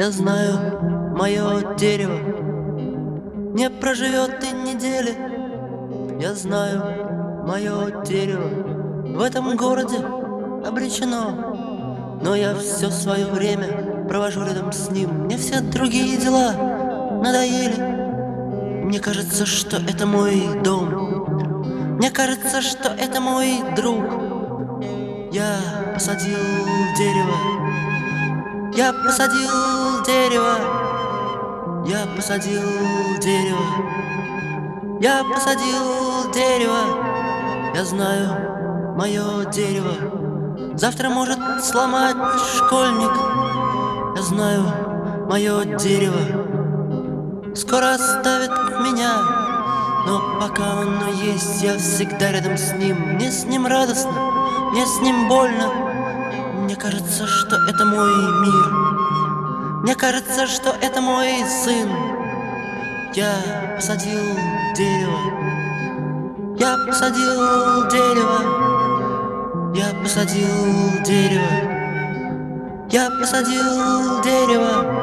Я знаю, мое дерево не проживет и недели. Я знаю, мое дерево в этом городе обречено. Но я все свое время провожу рядом с ним. Мне все другие дела надоели. Мне кажется, что это мой дом. Мне кажется, что это мой друг. Я посадил дерево. Я посадил дерево. Я посадил дерево. Я посадил дерево. Я знаю, мое дерево завтра может сломать школьник. Я знаю, мое дерево скоро оставит меня. Но пока оно есть, я всегда рядом с ним. Мне с ним радостно, мне с ним больно. Мне кажется, что это мой мир. Мне кажется, что это мой сын. Я посадил дерево. Я посадил дерево. Я посадил дерево. Я посадил дерево.